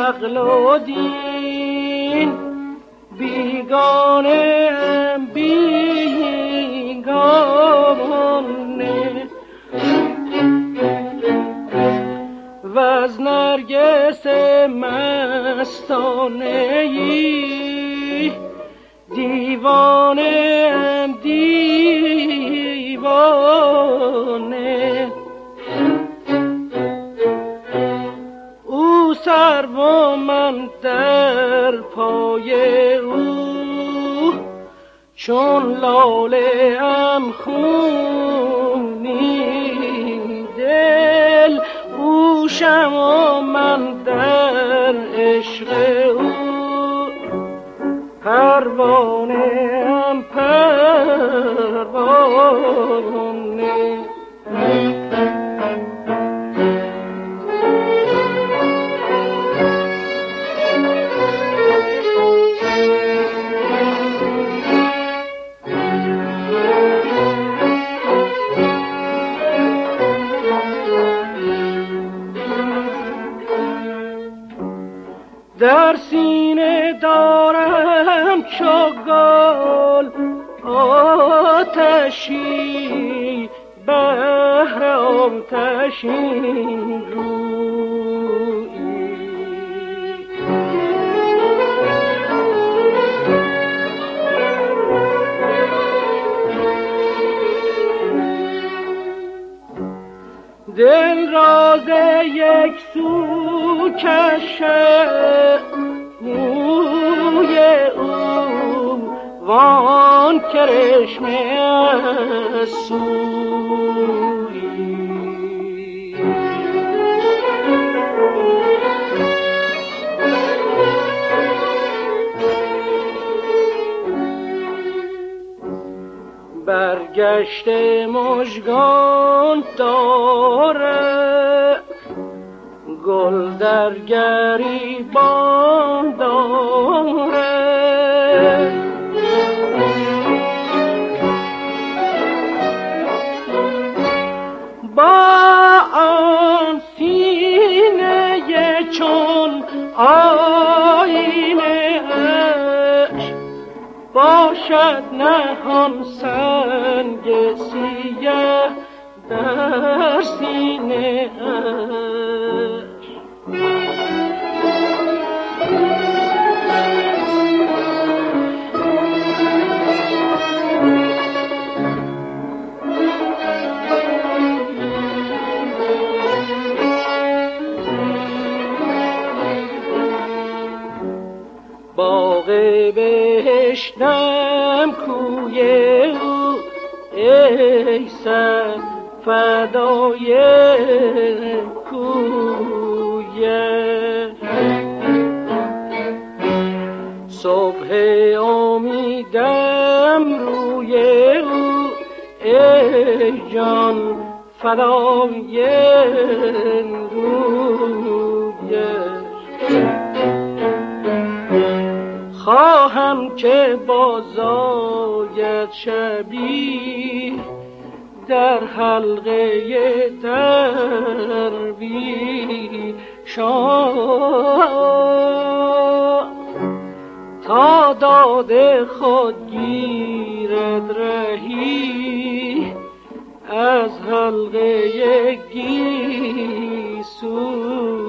عقل و دین بیگانه بیگانه و از نرگس مستانه ای دیوانه دیوانه او سر و من در پای او چون لاله ام خونین دل او شمع من در عشق او پروانه ام پروانه در سینه دارم چو گل آتشی بهر آتشین رویی دل راز یک سو کشه موی او وان کرشمه سویی برگشته مژگان داره گل در گریبان داره با آن سینه چون آینه اش باشد نهان سنگ سیه در سینه اش باغ بهشتم کوی او ای سر فدای کویه صبح امیدم روی او ای جان فدای رویه خواهم که بازآید شبی در حلقه درویشان تا داد خود گیرد رهی از حلقه گیسو